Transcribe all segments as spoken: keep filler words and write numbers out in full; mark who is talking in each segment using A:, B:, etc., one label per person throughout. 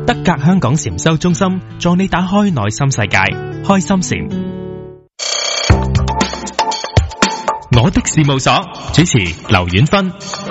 A: 德格香港禪修中心助你打開內心世界，開心禪。我的事務所主持劉婉芬。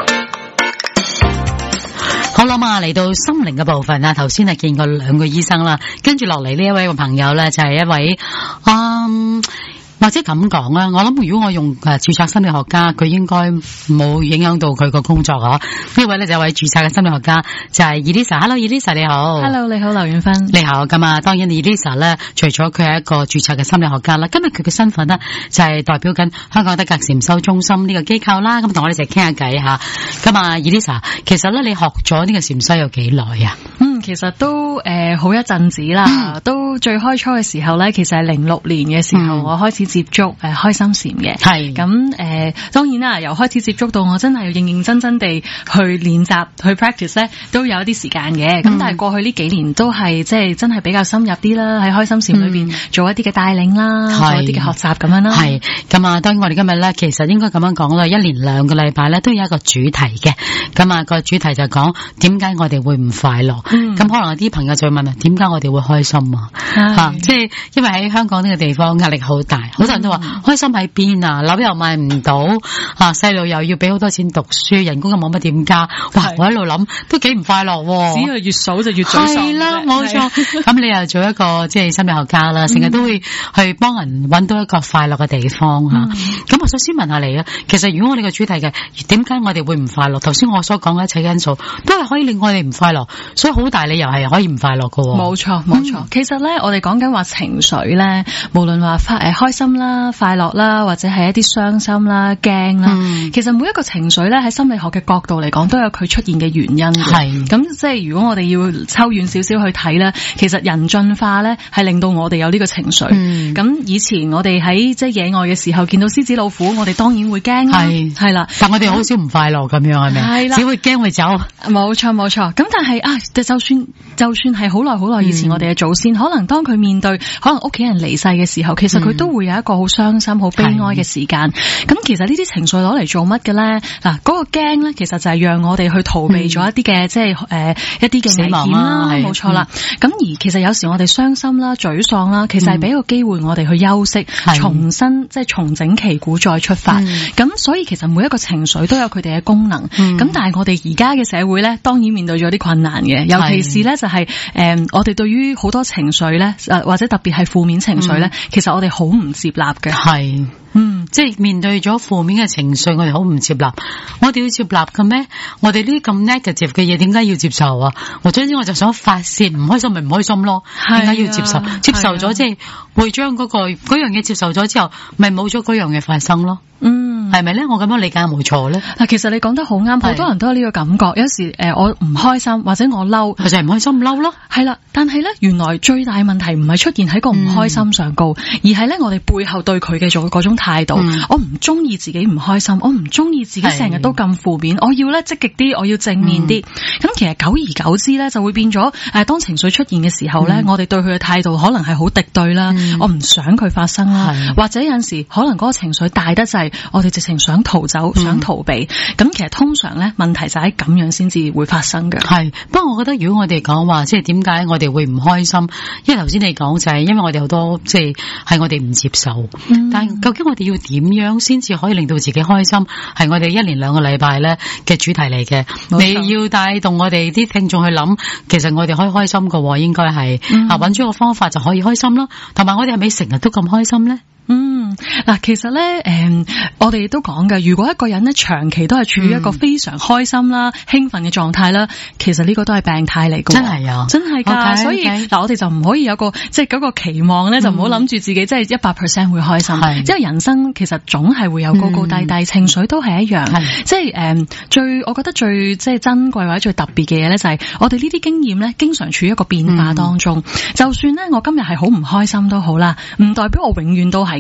B: 好啦嘛，嚟到心靈嘅部分啊，頭先係見過兩個醫生啦，跟住落嚟呢一位嘅朋友咧就係一位嗯。或者咁講啊，我諗如果我用誒註冊心理學家，佢應該冇影響到佢個工作嗬。呢位咧就係一位註冊嘅心理學家，就係 Elisa。Hello Elisa 你好。
C: Hello 你好劉婉芬。
B: 你好咁啊，當然 Elisa 咧，除咗佢係一個註冊嘅心理學家啦，今日佢嘅身份呢，就係代表緊香港德格禪修中心呢個機構啦。咁同我哋一齊傾下偈吓。咁啊 Elisa，其實咧你學咗呢個禪修有幾耐啊？
C: 嗯，其實都誒好、呃、一陣子啦，嗯、都最開初嘅時候咧，其實係零六年嘅時候，嗯、我開始接觸誒、呃、開心禪嘅。係咁誒，當然啦，由開始接觸到我真係要認認真真地去練習去 practice 咧，都有一啲時間嘅。咁、嗯、但係過去呢幾年都係即係真係比較深入啲啦，喺開心禪裏邊做一啲嘅帶領啦，嗯、做一啲嘅學習咁樣啦。係咁啊，當然我哋今日咧，其實應該咁樣講啦，一連兩個禮拜咧都有一個主題嘅。咁啊，個主題就係講點解我哋會唔快樂。咁、嗯、可能有啲朋友就會問啊，點解我哋會開心啊？吓，即係因為喺香港呢個地方壓力好大，好多人都話、嗯、開心喺邊啊？樓又買唔到，啊細路又要俾好多錢讀書，人工又冇乜點加，哇！我喺度諗都幾唔快樂。只要越數就越沮喪。
B: 係啦，冇錯。咁你又做一個即係心理學家啦，成日都會去幫人揾到一個快樂嘅地方吓。咁、嗯、我首先問下你啊，其實如果我哋個主題嘅點解我哋會唔快樂？頭先我所講嘅一切因素都係可以令我哋唔快樂，所以好大理由係可以唔快樂㗎。
C: 冇錯，冇錯。嗯、其實咧，我哋講緊話情緒咧，無論話發誒開心啦、快樂啦，或者係一啲傷心啦、驚啦，嗯、其實每一個情緒咧喺心理學嘅角度嚟講，都有佢出現嘅原因嘅。係咁，即係如果我哋要抽遠少少去睇咧，其實人進化咧係令到我哋有呢個情緒。咁、嗯、以前我哋喺即係野外嘅時候見到獅子老虎，我哋當然會驚啦。係係啦，
B: 但我哋好少唔快樂咁樣係咪？係啦，只會驚會走。
C: 冇錯冇錯。咁但係啊，就算就算係好耐好耐以前我哋嘅祖先，嗯、可能當佢面對可能屋企人離世嘅時候，其實佢都會有一個好傷心、好悲哀嘅時間。咁其實呢啲情緒攞嚟做乜嘅咧？嗱，嗰個驚咧，其實就係讓我哋去逃避咗一啲嘅、嗯、即係誒、呃、一啲嘅危險啦，冇錯啦。咁、嗯、而其實有時我哋傷心啦、沮喪啦，其實係俾個機會我哋去休息，嗯、重新即係重整旗鼓再出發。咁、嗯、所以其實每一個情緒都有佢哋嘅功能。咁、嗯、但係我哋而家嘅社會咧，當然面對咗啲困難嘅，尤其是咧就係、是、誒、呃、我哋對於好多情緒咧，誒或者特別係負面情緒咧，嗯、其實我哋好唔接納嘅。係。嗯，即係面對咗負面嘅情緒，我哋好唔接納。我哋要接納嘅咩？我哋呢啲咁 negative 嘅嘢，點解要接受啊？我總之我就想發泄，唔開心咪唔開心咯。點解要接受？接受咗即係會將嗰個嗰樣嘢接受咗之後，咪冇咗嗰樣嘢發生咯。嗯，係咪咧？我咁樣理解冇錯咧。嗱，其實你講得好啱，好多人都有呢個感覺。有時誒、呃，我唔開心或者我嬲，
B: 就係唔開心嬲咯。係啦，
C: 但係咧，原來最大問題唔係出現喺個唔開心上高，嗯、而係咧我哋背後對佢嘅做嗰種態度。嗯、我唔中意自己唔開心，我唔中意自己成日都咁負面，我要咧積極啲，我要正面啲。咁、嗯、其實久而久之咧，就會變咗誒、呃，當情緒出現嘅時候咧，嗯、我哋對佢嘅態度可能係好敵對啦，嗯、我唔想佢發生啦，或者有陣時可能嗰個情緒大得滯。我哋直情想逃走，想逃避，咁、嗯、其實通常咧問題就喺咁樣先至會發生嘅。係，不過我覺得如果我哋講話，即係點解我哋會唔開心？因為頭先你講就係因為我哋好多即係係我哋唔接受，嗯、但係究竟我哋要點樣先至可以令到自己開心？係我哋一連兩個禮拜咧嘅主題嚟嘅。你要帶動我哋啲聽眾去諗，其實我哋可以開心嘅，應該係、嗯、啊揾咗個方法就可以開心咯。同埋我哋係咪成日都咁開心咧？嗯，嗱，其實咧，誒、嗯，我哋都講嘅，如果一個人咧長期都係處於一個非常開心啦、興奮嘅狀態啦，其實呢個都係病態嚟嘅。真係啊，真係噶。Okay, 所以嗱， okay. 我哋就唔可以有個即係嗰個期望咧，嗯、就唔好諗住自己即係一百 percent 會開心。係，因為人生其實總係會有高高低低，嗯、情緒都係一樣。係，即係誒，最我覺得最即係珍貴或者最特別嘅嘢咧，就係我哋呢啲經驗咧，經常處於一個變化當中。嗯、就算咧，我今日係好唔開心都好啦，唔代表我永遠都係。係咁樣，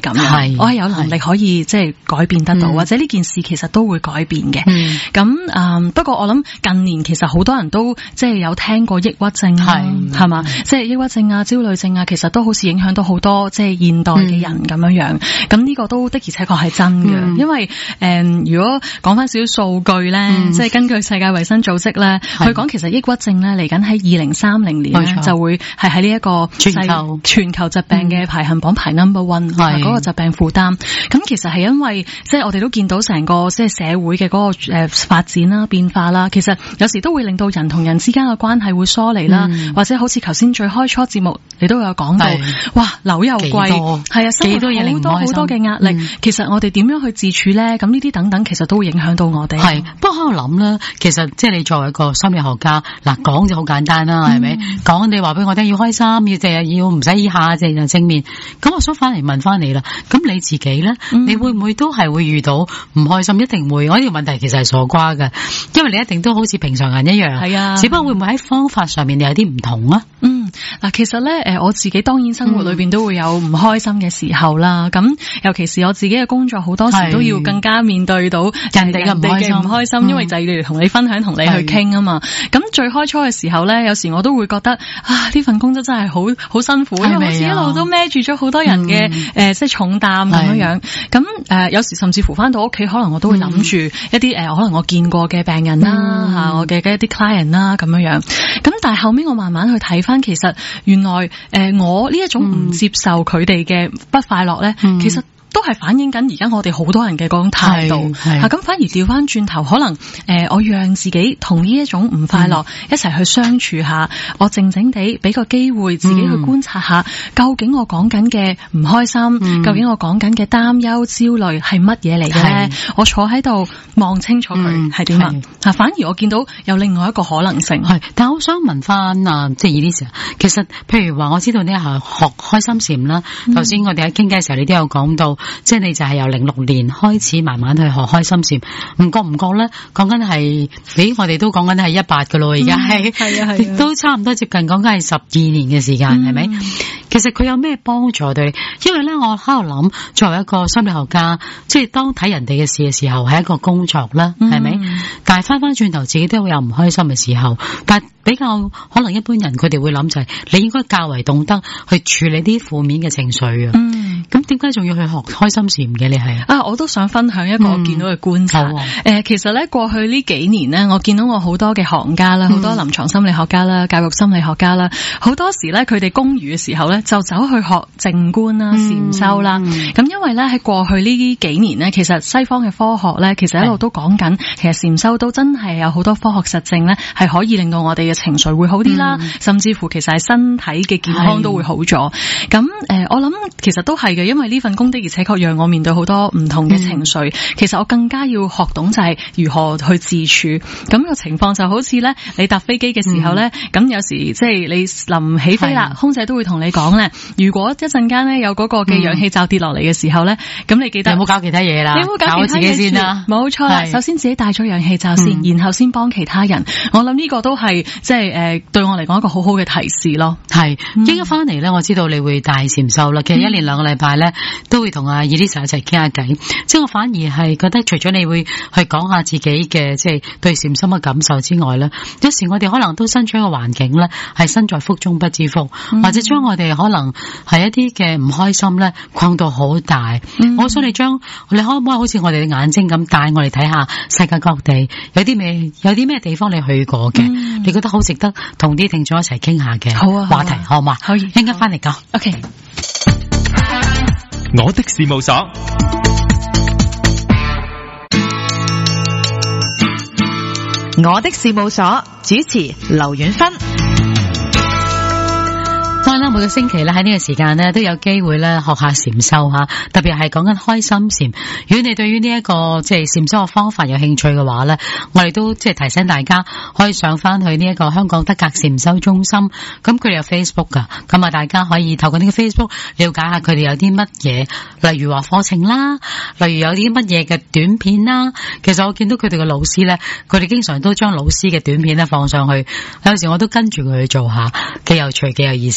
C: 係我係有能力可以即係改變得到，或者呢件事其實都會改變嘅。咁誒，不過我諗近年其實好多人都即係有聽過抑鬱症啦，係嘛？即係抑鬱症啊、焦慮症啊，其實都好似影響到好多即係現代嘅人咁樣樣。咁呢個都的而且確係真嘅，因為誒，如果講翻少少數據咧，即係根據世界衛生組織咧，佢講其實抑鬱症咧嚟緊喺二零三零年咧就會係喺呢一個全球全球疾病嘅排行榜排 number one 嗰個疾病負擔。咁其實係因為即係我哋都見到成個即係社會嘅嗰個誒發展啦、變化啦，其實有時都會令到人同人之間嘅關係會疏離啦，或者好似頭先最開初節目你都有講到，哇樓又貴，係啊，生活好多好多嘅壓力。其實我哋點樣去自處咧？咁呢啲等等其實都會影響到我哋。
B: 係，不過喺度諗咧，其實即係你作為一個心理學家，嗱講就好簡單啦，係咪？講你話俾我聽要開心，要淨係要唔使以下淨係正面。咁我想翻嚟問翻你啦，咁你自己咧，嗯、你會唔會都係會遇到唔開心？一定會。我呢個問題其實係傻瓜嘅，因為你一定都好似平常人一樣。係啊，只不過會唔會喺方法上面你有啲唔同啊？
C: 嗯，嗱，其實咧，誒，我自己當然生活裏邊都會有唔開心嘅時候啦。咁、嗯、尤其是我自己嘅工作，好多時都要更加面對到人哋嘅唔開心，唔開心，因為就係嚟同你分享，同你去傾啊嘛。咁最開初嘅時候咧，有時我都會覺得啊，呢份工作真係好好辛苦，因為好似一路都孭住咗好多人嘅誒、嗯呃，即係重擔咁樣樣。咁誒、呃，有時甚至乎翻到屋企，可能我都會諗住一啲誒、呃，可能我見過嘅病人啦，吓、嗯、我嘅嘅一啲 client 啦，咁樣樣。咁但係後面我慢慢去睇翻，其實原來誒、呃，我呢一種唔接受佢哋嘅不快樂咧，嗯、其實都係反映緊而家我哋好多人嘅嗰種態度，吓咁、啊、反而調翻轉頭，可能誒、呃，我讓自己同呢一種唔快樂、嗯、一齊去相處下，我靜靜地俾個機會自己去觀察下，嗯、究竟我講緊嘅唔開心，嗯、究竟我講緊嘅擔憂、焦慮係乜嘢嚟嘅咧？我坐喺度望清楚佢係點啊！吓，反而我見到有另外一個可能性。
B: 係，但係我想問翻啊，即係以呢時，其實譬如話，我知道你係學開心禪啦。頭先、嗯、我哋喺傾偈嘅時候，你都有講到。即係你就係由零六年開始慢慢去學開心禪，唔覺唔覺咧？講緊係，咦？我哋都講緊係一八噶咯，而家係係啊係，都差唔多接近講緊係十二年嘅時間，係咪、嗯？其實佢有咩幫助對？因為咧，我喺度諗，作為一個心理學家，即係當睇人哋嘅事嘅時候，係一個工作啦，係咪？嗯、但係翻翻轉頭，自己都會有唔開心嘅時候，但係比較可能一般人佢哋會諗就係、是，你應該較為懂得去處理啲負面嘅情緒啊。嗯，咁點解仲要去學開心禪嘅？你係
C: 啊，我都想分享一個我見到嘅觀察。誒、嗯呃，其實咧過去呢幾年咧，我見到我好多嘅行家啦，好多臨床心理學家啦、教育心理學家啦，好多時咧佢哋公餘嘅時候咧，就走去學靜觀啦、禪修啦。咁、嗯、因為咧喺過去呢幾年咧，其實西方嘅科學咧，其實一路都講緊，其實禪修都真係有好多科學實證咧，係可以令到我哋嘅情緒會好啲啦，嗯、甚至乎其實係身體嘅健康都會好咗。咁誒、呃，我諗其實都係嘅，因為呢份工的而且確讓我面對好多唔同嘅情緒。嗯、其實我更加要學懂就係如何去自處。咁、個情況就好似咧，你搭飛機嘅時候咧，咁、嗯、有時即係你臨起飛啦，空姐都會同你講咧，如果一陣間咧有嗰個嘅氧氣罩跌落嚟嘅時候咧，咁、嗯、你記得
B: 你唔好搞其他嘢啦，
C: 你唔好搞
B: 我自己先啦。
C: 冇錯啦，首先自己戴咗氧氣罩先，嗯、然後先幫其他人。我諗呢個都係即係誒對我嚟講一個好好嘅提示咯。係，
B: 應該翻嚟咧，我知道你會帶禪修啦。其實一連兩個禮拜咧，都會同阿 Elisa 一齊傾下偈。即係我反而係覺得，除咗你會去講下自己嘅即係對禪心嘅感受之外咧，有時我哋可能都身處一個環境咧，係身在福中不知福，嗯、或者將我哋可能係一啲嘅唔開心咧，困到好大。嗯、我想你將你可唔可以好似我哋嘅眼睛咁帶我哋睇下世界各地有啲咩有啲咩地方你去過嘅，嗯、你覺得好值得同啲聽眾一齊傾下嘅話題，好嘛？可以，一陣間翻嚟講。
C: OK。
A: 我的事務所，
D: 我的事務所主持劉婉芬。
B: 當然啦，每個星期咧喺呢個時間咧都有機會咧學下禪修吓，特別係講緊開心禪。如果你對於呢一個即係禪修嘅方法有興趣嘅話咧，我哋都即係提醒大家可以上翻去呢一個香港德格禪修中心。咁佢哋有 Facebook 噶，咁啊大家可以透過呢個 Facebook 了解下佢哋有啲乜嘢，例如話課程啦，例如有啲乜嘢嘅短片啦。其實我見到佢哋嘅老師咧，佢哋經常都將老師嘅短片咧放上去，有時我都跟住佢去做下，幾有趣，幾有意思。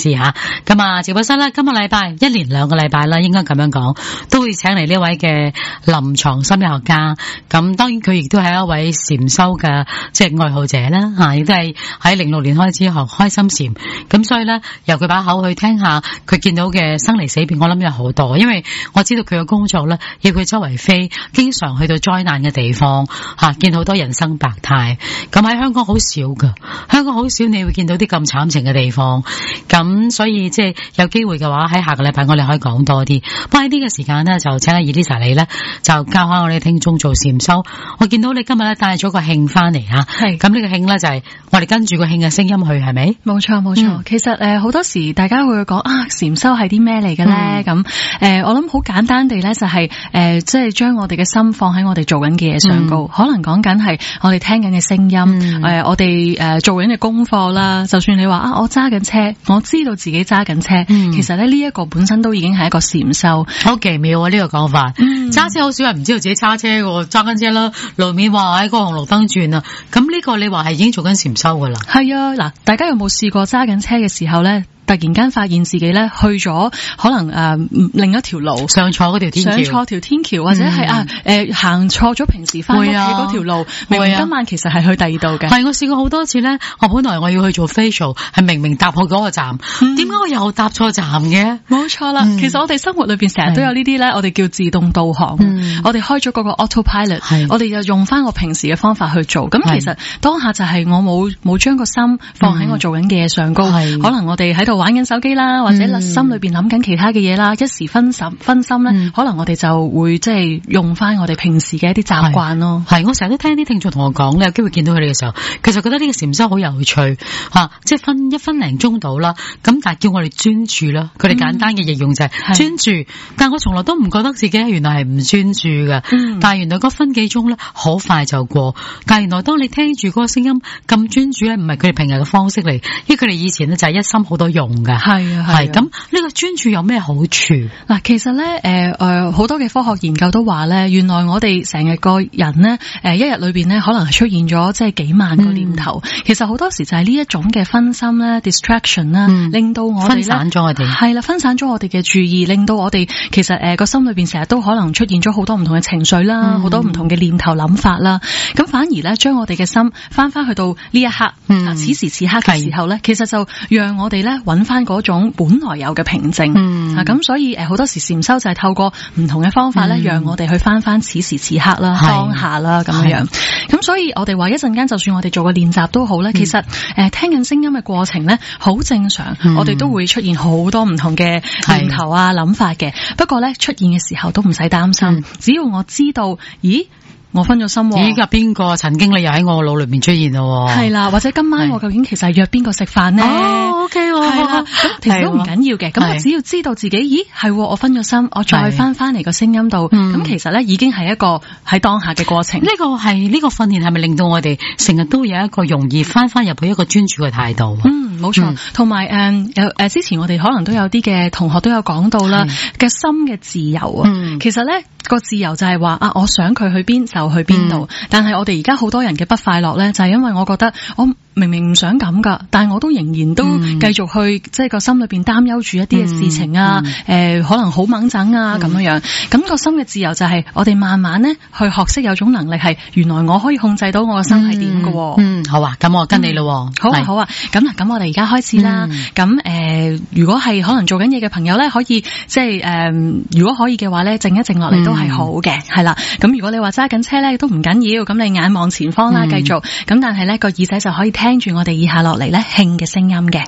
B: 咁啊，直播室咧，今個禮拜一連兩個禮拜啦，應該咁樣講，都會請嚟呢位嘅臨床心理學家。咁當然佢亦都係一位禪修嘅即係愛好者啦，吓亦都係喺零六年開始學開心禪。咁所以咧，由佢把口去聽下佢見到嘅生離死別，我諗有好多，因為我知道佢嘅工作咧，要佢周圍飛，經常去到災難嘅地方，吓見好多人生百態。咁喺香港好少噶，香港好少你會見到啲咁慘情嘅地方。咁所以即係有機會嘅話，喺下個禮拜我哋可以講多啲。不過喺呢個時間呢，就請阿 Elisa 你咧，就教下我哋聽眾做禪修。我見到你今日咧帶咗個磬翻嚟吓，係咁呢個磬咧就係我哋跟住個磬嘅聲音去，係咪？
C: 冇錯冇錯。嗯、其實誒好、呃、多時大家會講啊，禪修係啲咩嚟嘅咧？咁誒、嗯呃、我諗好簡單地咧就係、是、誒、呃、即係將我哋嘅心放喺我哋做緊嘅嘢上高，嗯、可能講緊係我哋聽緊嘅聲音，誒、嗯呃、我哋誒、呃、做緊嘅功課啦。就算你話啊，我揸緊車，我知道自己揸緊車，嗯、其實咧呢一個本身都已經係一個禪修，
B: 好奇妙啊！呢、這個講法，揸、嗯、車好少人唔知道自己揸車嘅，揸緊車啦，路面話喺個紅綠燈轉啊，咁呢個你話係已經做緊禪修噶啦？係啊，嗱，大家有冇試過揸緊車嘅時候咧？突然間發現自己咧去咗可能誒、呃、另一條路，上錯嗰條天橋，上錯條天橋，或者係、嗯、啊誒行錯咗平時翻屋企嗰條路，明明今晚其實係去第二度嘅。係我試過好多次咧，我本來我要去做 facial， 係明明搭好嗰個站，點解、嗯、我又搭錯站嘅？冇錯啦，嗯、其實我哋生活裏邊成日都有呢啲咧，我哋叫自動導航，嗯、我哋開咗嗰個 autopilot， 我哋就用翻我平時嘅方法去做。咁其實當下就係我冇冇將個心放喺我做緊嘅嘢上高，嗯、可能我哋喺度玩緊手機啦，或者心裏邊諗緊其他嘅嘢啦，一時分心分心咧，嗯、可能我哋就會即係用翻我哋平時嘅一啲習慣咯。係我成日都聽啲聽眾同我講，你有機會見到佢哋嘅時候，其實覺得呢個禪修好有趣吓、啊，即係分一分零鐘到啦。咁但係叫我哋專注啦，佢哋簡單嘅形容就係專注。嗯、但我從來都唔覺得自己原來係唔專注嘅，嗯、但係原來嗰分幾鐘咧好快就過。但係原來當你聽住嗰個聲音咁專注咧，唔係佢哋平日嘅方式嚟，因為佢哋以前咧就係一心好多用噶。係啊，係咁呢個專注有咩好處？嗱，其實咧，誒、呃、誒，好多嘅科學研究都話咧，原來我哋成日個人咧，誒、呃，一日裏邊咧，可能係出現咗即係幾萬個念頭。嗯、其實好多時就係呢一種嘅分心咧 ，distraction 啦，嗯、令到我哋分散咗我哋係啦，分散咗我哋嘅注意，令到我哋其實誒個、呃、心裏邊成日都可能出現咗好多唔同嘅情緒啦，好、嗯、多唔同嘅念頭諗法啦。咁反而咧，將我哋嘅心翻翻去到呢一刻，嗯、此時此刻嘅時候咧，是其實就讓我哋咧揾翻嗰種本來有嘅平靜，嗯、啊咁所以誒好多時禪修就係透過唔同嘅方法咧，嗯、讓我哋去翻翻此時此刻啦，是當下啦咁樣樣。咁所以我哋話一陣間，就算我哋做個練習都好咧，嗯、其實誒、呃、聽緊聲音嘅過程咧，好正常，嗯、我哋都會出現好多唔同嘅念頭啊諗法嘅。不過咧出現嘅時候都唔使擔心，嗯、只要我知道，咦？我分咗心，咦？噶邊個曾經你又喺我腦裏面出現咯？係啦，或者今晚我究竟其實係約邊個食飯呢？哦，OK，係啦，咁其實都唔緊要嘅。咁我只要知道自己，咦，係我分咗心，我再翻翻嚟個聲音度，咁其實咧已經係一個喺當下嘅過程。呢個係呢個訓練係咪令到我哋成日都有一個容易翻翻入去一個專注嘅態度？嗯，冇錯。同埋誒有誒，之前我哋可能都有啲嘅同學都有講到啦，嘅心嘅自由啊。其實咧個自由就係話啊，我想佢去邊就去邊度，嗯、但係我哋而家好多人嘅不快樂咧，就係因為我覺得我明明唔想咁噶，但係我都仍然都繼續去，嗯、即係個心裏邊擔憂住一啲嘅事情啊，誒、嗯呃，可能好掹整啊咁樣樣。咁、個心嘅自由就係我哋慢慢咧去學識有種能力，係原來我可以控制到我個心係點嘅。嗯，好啊，咁我跟你咯。嗯、好啊，是好啊。咁嗱，咁我哋而家開始啦。咁誒、嗯呃，如果係可能做緊嘢嘅朋友咧，可以即係誒、呃，如果可以嘅話咧，靜一靜落嚟都係好嘅，係啦、嗯。咁如果你話揸緊車咧，都唔緊要，咁你眼望前方啦，繼續。咁、嗯、但係咧個耳仔就可以聽住我哋以下落嚟咧磬嘅聲音嘅。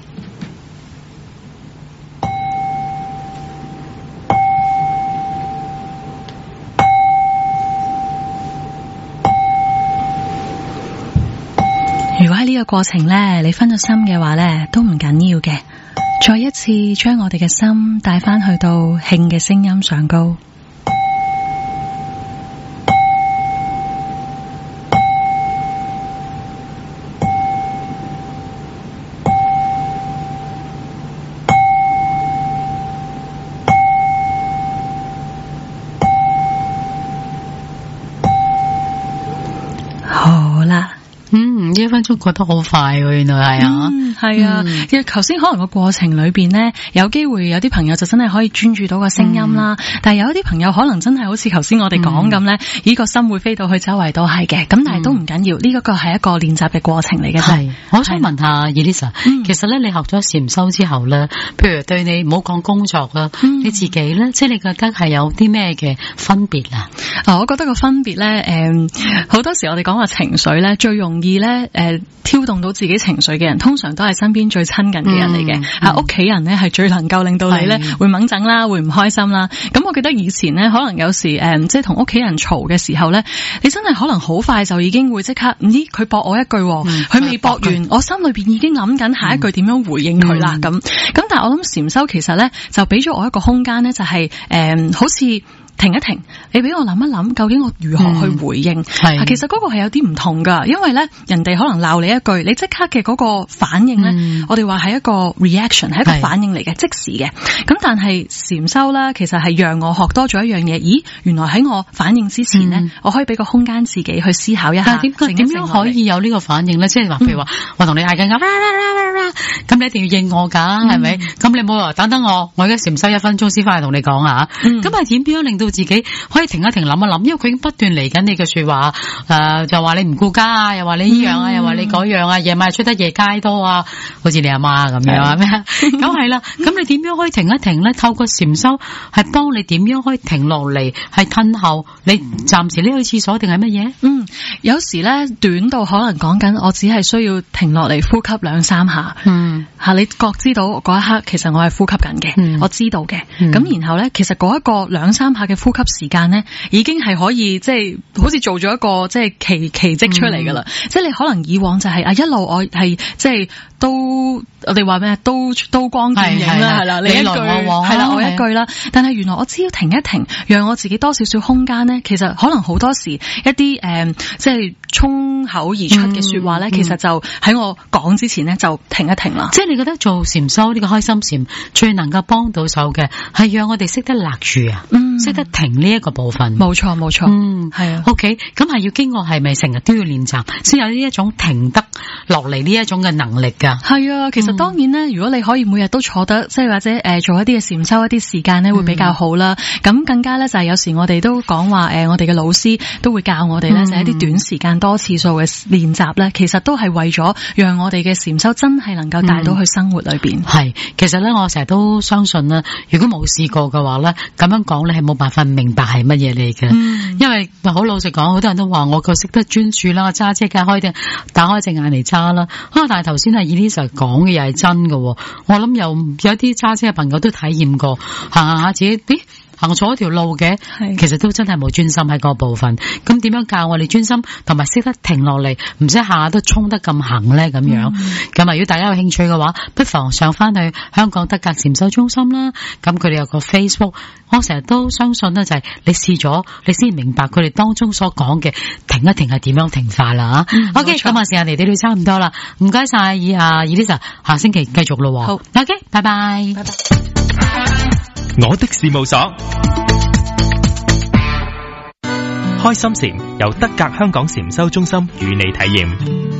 B: 如果喺呢個過程咧，你分咗心嘅話咧，都唔緊要嘅。再一次將我哋嘅心帶翻去到磬嘅聲音上高。 嗯，一分鐘過得好快喎，原來係啊。
C: 嗯，係啊。其實頭先可能個過程裏邊咧，有機會有啲朋友就真係可以專注到個聲音啦。嗯、但係有一啲朋友可能真係好似頭先我哋講咁咧，呢、嗯、個心會飛到去周圍都係嘅。咁但係都唔緊要，呢、嗯、一個係一個練習嘅過程嚟嘅。係，我想問下 Elisa，、嗯、其實咧你學咗禪修之後咧，譬如對你唔好講工作啦、嗯，你自己咧，即係你覺得係有啲咩嘅分別啊？啊，我覺得個分別咧，誒、嗯，好多時我哋講話情緒咧，最容易咧，誒、呃，挑動到自己情緒嘅人，通常都係身邊最親近嘅人嚟嘅。啊、嗯，屋、嗯、企人咧係最能夠令到你咧會掹整啦，會唔開心啦。咁我記得以前咧，可能有時誒、嗯，即係同屋企人嘈嘅時候咧，你真係可能好快就已經會即刻，咦，佢駁我一句，佢未駁完，我心裏邊已經諗緊下一句點樣回應佢啦。咁、嗯、咁，但係我諗禪修其實咧就俾咗我一個空間咧，就係、是、誒、嗯，好似。停一停，你俾我諗一諗，究竟我如何去回應？係、嗯，其實嗰個係有啲唔同噶，因為咧，人哋可能鬧你一句，你即刻嘅嗰個反應咧、嗯，我哋話係一個 reaction， 係一個反應嚟嘅，即時嘅。咁但係禪修啦，其實係讓我學多咗一樣嘢。咦，原來喺我反應之前咧、嗯，我可以俾個空間自己去思考一下。點點樣可以有呢個反應咧？即係話，譬如話我同你嗌緊咁，咁你一定要應我噶，係、嗯、咪？咁你冇話等等我，我而家禪修一分鐘先翻嚟同你講啊。咁係點樣令到自己可以停一停諗一諗，因為佢已經不斷嚟緊你嘅說話，誒、呃，就話你唔顧家啊，又話你呢樣啊、嗯，又話你嗰樣啊，夜晚出得夜街多啊，好似你阿媽咁樣啊咩？咁係啦，咁你點樣可以停一停咧？透過禪修係幫你點樣可以停落嚟，係褪後，你暫時匿去廁所定係乜嘢？嗯，有時咧短到可能講緊，我只係需要停落嚟呼吸兩三下。嗯，吓你覺知到嗰一刻，其實我係呼吸緊嘅、嗯，我知道嘅。咁、嗯、然後咧，其實嗰一個兩三下嘅呼吸時間咧，已經係可以即係好似做咗一個即係奇奇蹟出嚟噶啦。即係你可能以往就係、是、啊一路我係即係都我哋話咩刀刀光劍影啦，係啦，你一句係啦，我一句啦。但係原來我只要停一停，讓我自己多少少空間咧，其實可能好多時一啲誒、呃、即係衝口而出嘅說話咧、嗯嗯，其實就喺我講之前咧就停一停啦。即係你覺得做禪修呢個開心禪最能夠幫到手嘅係讓我哋識得勒住啊，識、嗯、得停呢一個部分。冇錯冇錯，嗯係啊。OK， 咁係要經過係咪成日都要練習先有呢一種停得落嚟呢一種嘅能力噶？係啊，其實當然咧、嗯，如果你可以每日都坐得，即係或者誒、呃、做一啲嘅禪修一啲時間咧，會比較好啦。咁、嗯、更加咧就係、是、有時我哋都講話誒，我哋嘅老師都會教我哋咧，就係、是、一啲短時間多次數嘅練習咧，其實都係為咗讓我哋嘅禪修真係能夠帶到去生活裏邊。係、嗯，其實咧我成日都相信啦，如果冇試過嘅話咧，咁樣講咧係冇辦法明白係乜嘢嚟嘅。嗯，因為好老實講，好多人都話我夠識得專注啦，揸車梗係開定打開隻眼嚟揸啦。啊，但係頭先係 Elisa 講嘅又係真嘅，我諗有有啲揸車嘅朋友都體驗過，行下自己，咦，行錯一條路嘅，其實都真係冇專心喺嗰部分。咁點樣教我哋專心，同埋識得停落嚟，唔使下下都衝得咁行咧？咁樣，咁、嗯、啊，如果大家有興趣嘅話，不妨上翻去香港德格禪修中心啦。咁佢哋有個 Facebook， 我成日都相信咧，就係你試咗，你先明白佢哋當中所講嘅停一停係點樣停法啦。嗯、OK，咁啊，時間嚟到都差唔多啦，唔該晒，以啊 Elisa，下星期繼續咯。好 ，OK， 拜拜，拜拜。
A: 我的事務所，開心禪由德格香港禪修中心與你體驗。